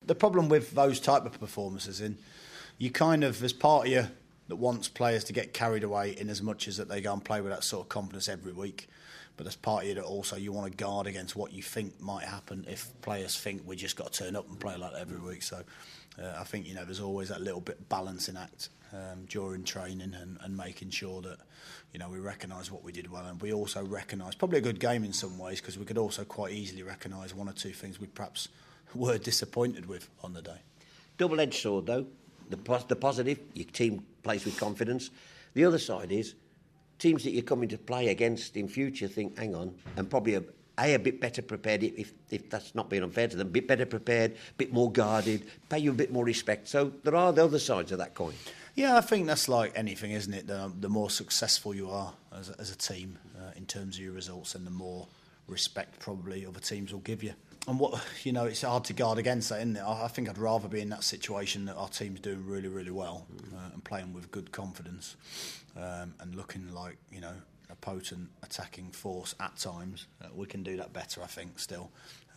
the problem with those type of performances in, you kind of, there's part of you that wants players to get carried away in as much as that they go and play with that sort of confidence every week. But there's part of you that also you want to guard against what you think might happen if players think we just got to turn up and play like that every week. So I think, you know, there's always that little bit balancing act during training and making sure that, you know, we recognise what we did well, and we also recognise probably a good game in some ways, because we could also quite easily recognise one or two things we perhaps were disappointed with on the day. Double-edged sword, though. The positive, your team plays with confidence. The other side is teams that you're coming to play against in future think, hang on, and probably a bit better prepared, if that's not being unfair to them, a bit better prepared, a bit more guarded, pay you a bit more respect. So there are the other sides of that coin. Yeah, I think that's like anything, isn't it? The more successful you are as a team in terms of your results, and the more respect probably other teams will give you. And what, you know, it's hard to guard against that, isn't it? I think I'd rather be in that situation that our team's doing really, really well and playing with good confidence and looking like, you know, a potent attacking force at times. We can do that better, I think, still.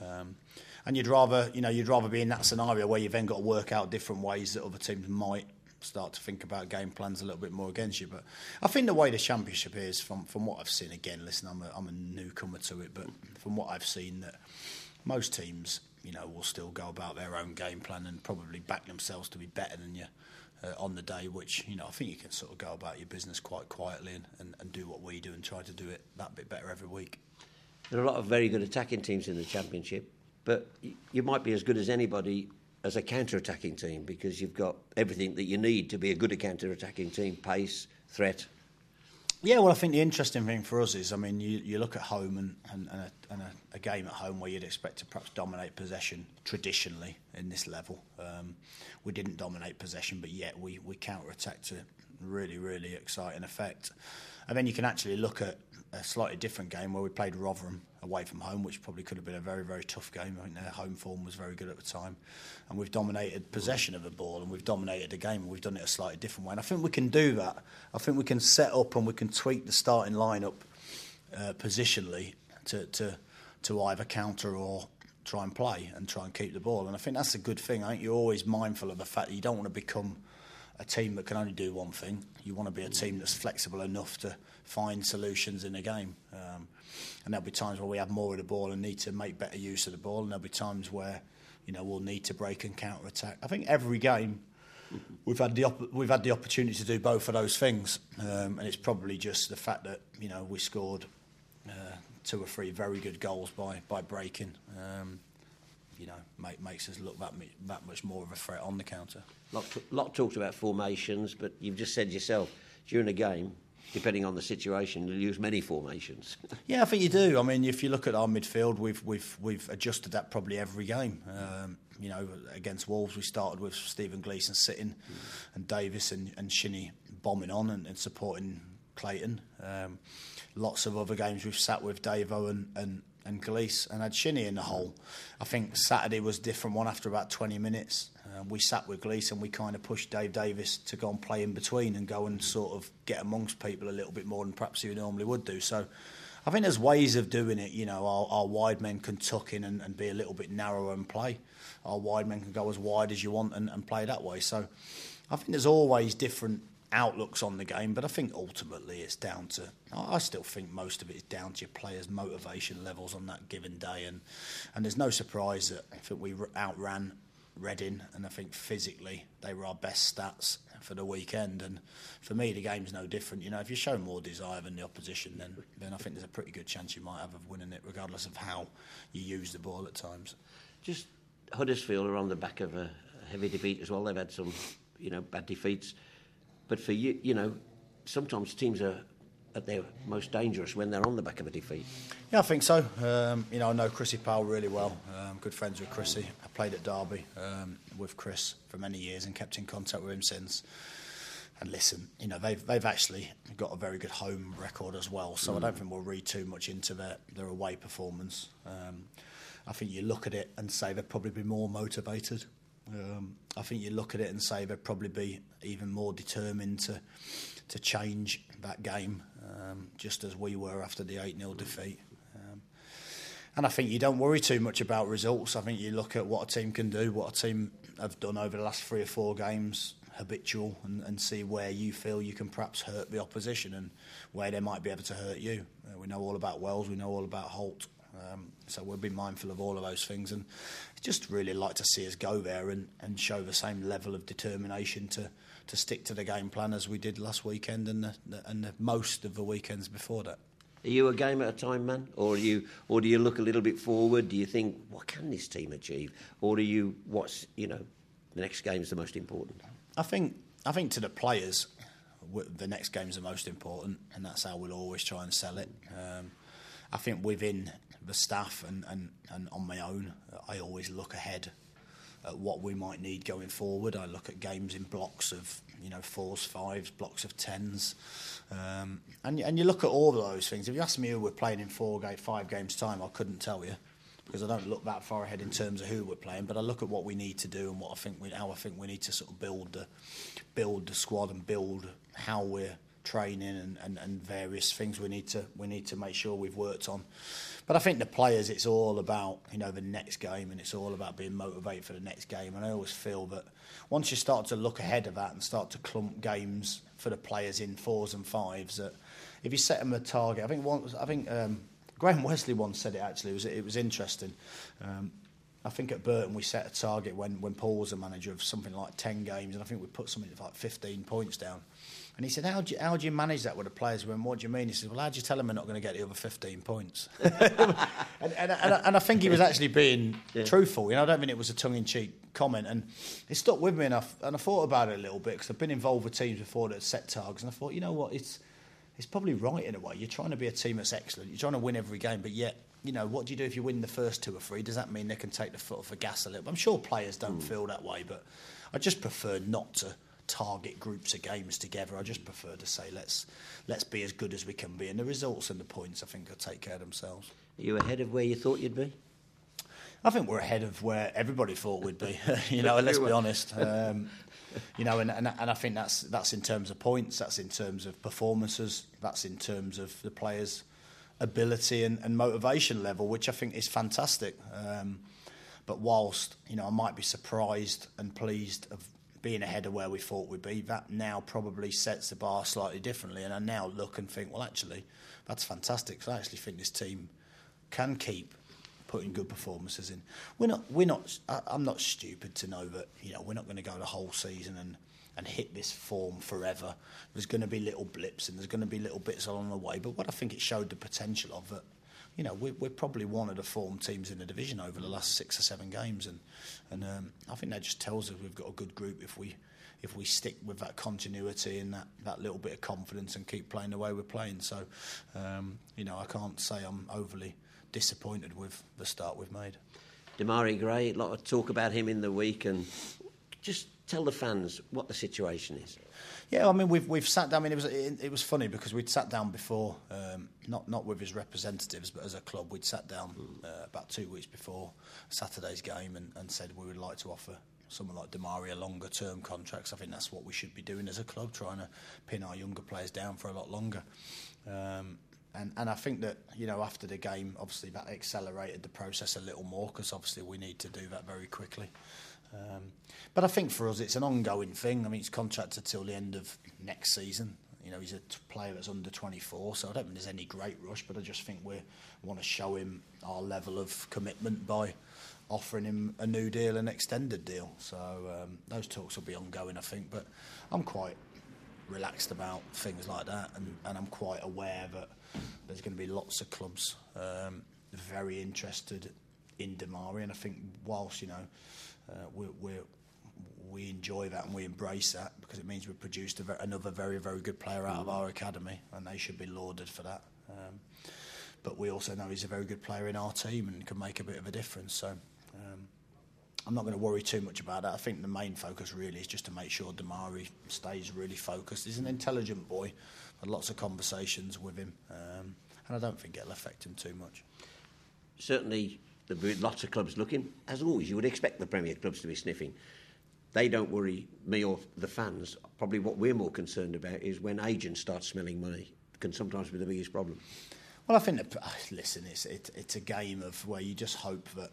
And you'd rather be in that scenario where you've then got to work out different ways that other teams might start to think about game plans a little bit more against you. But I think the way the Championship is, from what I've seen, again, listen, I'm a newcomer to it, but from what I've seen, that most teams, you know, will still go about their own game plan and probably back themselves to be better than you on the day, which, you know, I think you can sort of go about your business quite quietly and do what we do and try to do it that bit better every week. There are a lot of very good attacking teams in the Championship, but you might be as good as anybody as a counter-attacking team, because you've got everything that you need to be a good counter-attacking team: pace, threat. Yeah, well, I think the interesting thing for us is, I mean, you look at home and a game at home where you'd expect to perhaps dominate possession traditionally in this level. We didn't dominate possession, but yet we counter-attacked to really, really exciting effect. And then you can actually look at a slightly different game where we played Rotherham away from home, which probably could have been a very, very tough game. I think their home form was very good at the time. And we've dominated possession of the ball, and we've dominated the game, and we've done it a slightly different way. And I think we can do that. I think we can set up and we can tweak the starting lineup positionally to either counter or try and play and try and keep the ball. And I think that's a good thing. I think you're always mindful of the fact that you don't want to become a team that can only do one thing. You want to be a team that's flexible enough to find solutions in a game. And there'll be times where we have more of the ball and need to make better use of the ball, and there'll be times where, you know, we'll need to break and counter attack. I think every game we've had the opportunity to do both of those things, and it's probably just the fact that, you know, we scored 2 or 3 very good goals by breaking. You know, makes us look that much more of a threat on the counter. Lot talked about formations, but you've just said yourself, during a game, depending on the situation, you'll use many formations. Yeah, I think you do. I mean, if you look at our midfield, we've adjusted that probably every game. You know, against Wolves, we started with Stephen Gleeson sitting and Davis and Shinnie bombing on and supporting Clayton. Lots of other games we've sat with Davo and Glees and had Shinnie in the hole. I think Saturday was a different one after about 20 minutes. We sat with Glees and we kind of pushed Dave Davis to go and play in between and go and sort of get amongst people a little bit more than perhaps he normally would do. So I think there's ways of doing it. You know, our wide men can tuck in and be a little bit narrower and play. Our wide men can go as wide as you want and play that way. So I think there's always different outlooks on the game, but I think ultimately it's down to, I still think most of it is down to your players' motivation levels on that given day, and there's no surprise that I think we outran Reading, and I think physically they were our best stats for the weekend, and for me the game's no different. You know, if you show more desire than the opposition, then I think there's a pretty good chance you might have of winning it, regardless of how you use the ball at times. Just Huddersfield are on the back of a heavy defeat as well. They've had some, you know, bad defeats. But for you, you know, sometimes teams are at their most dangerous when they're on the back of a defeat. Yeah, I think so. You know, I know Chrissy Powell really well. I'm good friends with Chrissy. I played at Derby with Chris for many years and kept in contact with him since. And listen, you know, they've actually got a very good home record as well. So I don't think we'll read too much into their away performance. I think you look at it and say they'd probably be more motivated. I think you look at it and say they'd probably be even more determined to change that game, just as we were after the 8-0 defeat. And I think you don't worry too much about results. I think you look at what a team can do, what a team have done over the last 3 or 4 games, habitual, and see where you feel you can perhaps hurt the opposition and where they might be able to hurt you. We know all about Wells, we know all about Holt. So we'll be mindful of all of those things, and just really like to see us go there and show the same level of determination to stick to the game plan as we did last weekend and the most of the weekends before that. Are you a game at a time man, or do you look a little bit forward? Do you think, what can this team achieve, or do you the next game is the most important? I think to the players, the next game is the most important, and that's how we'll always try and sell it. I think within the staff and on my own, I always look ahead at what we might need going forward. I look at games in blocks of 4s, 5s, blocks of 10s, and you look at all of those things. If you ask me who we're playing in 5 games time, I couldn't tell you, because I don't look that far ahead in terms of who we're playing. But I look at what we need to do and how I think we need to sort of build the squad and build how we're training and various things we need to make sure we've worked on. But I think the players, it's all about the next game, and it's all about being motivated for the next game. And I always feel that once you start to look ahead of that and start to clump games for the players in 4s and 5s, that if you set them a target, I think Graham Wesley once said it actually. It was interesting. I think at Burton we set a target when Paul was a manager of something like 10 games, and I think we put something like 15 points down. And he said, how do you manage that with the players? What do you mean? He said, well, how do you tell them we're not going to get the other 15 points? and I think he was actually being truthful. I don't think it was a tongue-in-cheek comment. And it stuck with me, and I thought about it a little bit, because I've been involved with teams before that set targets, and I thought, you know what, it's probably right in a way. You're trying to be a team that's excellent. You're trying to win every game, but yet, what do you do if you win the first 2 or 3? Does that mean they can take the foot off the gas a little bit? I'm sure players don't feel that way, but I just prefer not to target groups of games together. I just prefer to say let's be as good as we can be, and the results and the points I think will take care of themselves. Are you ahead of where you thought you'd be? I think we're ahead of where everybody thought we'd be. Let's be honest. And I think that's in terms of points, that's in terms of performances, that's in terms of the players' ability and motivation level, which I think is fantastic. But whilst I might be surprised and pleased of being ahead of where we thought we'd be, that now probably sets the bar slightly differently. And I now look and think, well, actually, that's fantastic, because I actually think this team can keep putting good performances in. I'm not stupid to know that we're not going to go the whole season and hit this form forever. There's going to be little blips and there's going to be little bits along the way. But what I think it showed the potential of that. We're probably one of the form teams in the division over the last 6 or 7 games, and I think that just tells us we've got a good group if we stick with that continuity and that little bit of confidence and keep playing the way we're playing. So, I can't say I'm overly disappointed with the start we've made. Demarai Gray, a lot of talk about him in the week, and just tell the fans what the situation is. Yeah, I mean we've sat down. I mean it was funny because we'd sat down before, not with his representatives, but as a club we'd sat down about 2 weeks before Saturday's game and said we would like to offer someone like Demarai a longer term contract. I think that's what we should be doing as a club, trying to pin our younger players down for a lot longer. And I think that after the game, obviously that accelerated the process a little more, because obviously we need to do that very quickly. But I think for us it's an ongoing thing. I mean, he's contracted till the end of next season. He's a player that's under 24, so I don't think there's any great rush, but I just think we want to show him our level of commitment by offering him a new deal, an extended deal. So those talks will be ongoing, I think, but I'm quite relaxed about things like that, and I'm quite aware that there's going to be lots of clubs very interested in Demarai, and I think whilst we enjoy that and we embrace that, because it means we've produced another very, very good player out of our academy, and they should be lauded for that. But we also know he's a very good player in our team and can make a bit of a difference. So I'm not going to worry too much about that. I think the main focus really is just to make sure Demarai stays really focused. He's an intelligent boy. Had lots of conversations with him, and I don't think it'll affect him too much. Certainly, there'll be lots of clubs looking. As always, you would expect the Premier clubs to be sniffing. They don't worry me or the fans. Probably what we're more concerned about is when agents start smelling money. It can sometimes be the biggest problem. Well, I think that, listen, it's a game of where you just hope that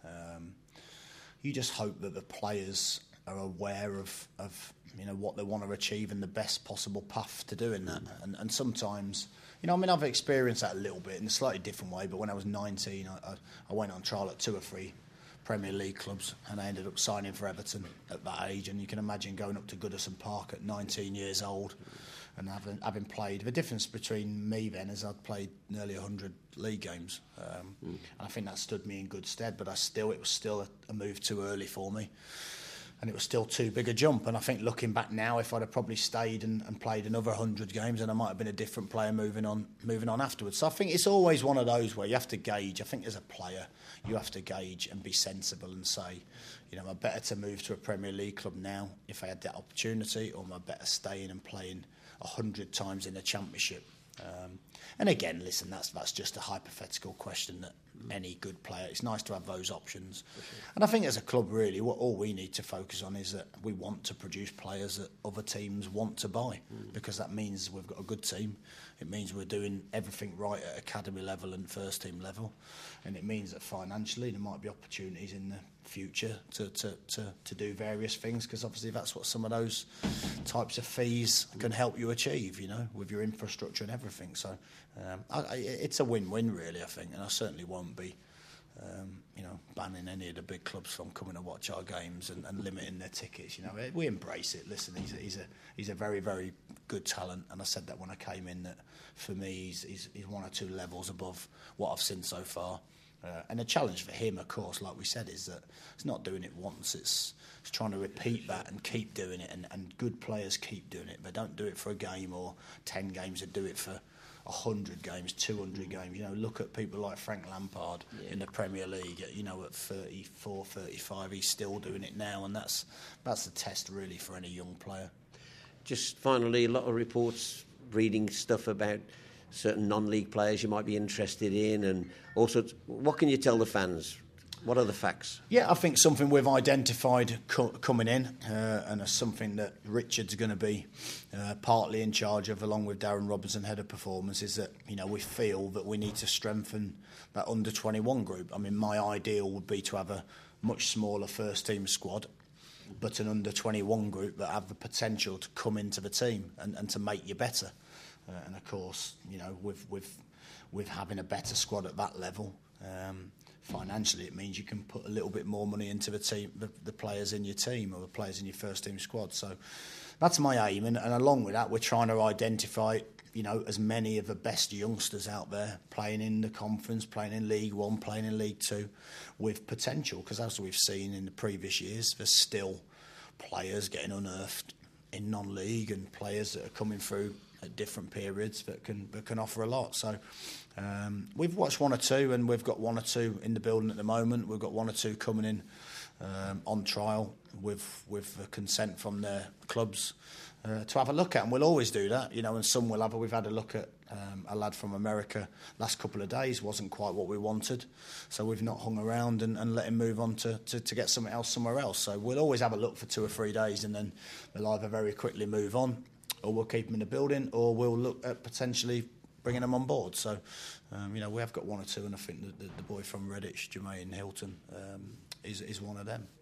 the players are aware of what they want to achieve and the best possible path to doing that. And sometimes, I've experienced that a little bit in a slightly different way. But when I was 19, I went on trial at 2 or 3 Premier League clubs, and I ended up signing for Everton at that age. And you can imagine going up to Goodison Park at 19 years old and having played. The difference between me then is I'd played nearly 100 league games. And I think that stood me in good stead, but it was still a move too early for me. And it was still too big a jump. And I think looking back now, if I'd have probably stayed and played another 100 games, then I might have been a different player moving on afterwards. So I think it's always one of those where you have to gauge. I think as a player, you have to gauge and be sensible and say, am I better to move to a Premier League club now if I had that opportunity, or am I better staying and playing 100 times in the Championship? And again, listen, that's just a hypothetical question that any good player, it's nice to have those options. And I think as a club, really, all we need to focus on is that we want to produce players that other teams want to buy, because that means we've got a good team. It means we're doing everything right at academy level and first team level, and it means that financially there might be opportunities in the future to do various things, because obviously that's what some of those types of fees can help you achieve, with your infrastructure and everything. So it's a win-win, really, I think, and I certainly won't be banning any of the big clubs from coming to watch our games and limiting their tickets. We embrace it. Listen, he's a very, very good talent, and I said that when I came in, that for me he's 1 or 2 levels above what I've seen so far. And the challenge for him, of course, like we said, is that it's not doing it once. It's trying to repeat that and keep doing it. And good players keep doing it. They don't do it for a game or 10 games. They do it for 100 games, 200 games. Look at people like Frank Lampard in the Premier League. At 34, 35, he's still doing it now. And that's the test, really, for any young player. Just finally, a lot of reports, reading stuff about certain non-league players you might be interested in, and also, what can you tell the fans? What are the facts? Yeah, I think something we've identified coming in, and it's something that Richard's going to be partly in charge of, along with Darren Robinson, head of performance, is that we feel that we need to strengthen that under-21 group. I mean, my ideal would be to have a much smaller first-team squad, but an under-21 group that have the potential to come into the team and to make you better. And of course, with having a better squad at that level, financially, it means you can put a little bit more money into the team, the players in your team, or the players in your first team squad. So that's my aim, and along with that, we're trying to identify as many of the best youngsters out there playing in the conference, playing in League One, playing in League Two, with potential. Because as we've seen in the previous years, there's still players getting unearthed in non-league, and players that are coming through at different periods that can offer a lot. So we've watched 1 or 2, and we've got 1 or 2 in the building at the moment. We've got 1 or 2 coming in on trial with the consent from their clubs to have a look at, and we'll always do that, and some will have. We've had a look at a lad from America last couple of days, wasn't quite what we wanted, so we've not hung around and let him move on to get something else somewhere else. So we'll always have a look for 2 or 3 days, and then they'll either very quickly move on, or we'll keep them in the building, or we'll look at potentially bringing them on board. So, we have got 1 or 2, and I think the boy from Redditch, Jermaine Hilton, is one of them.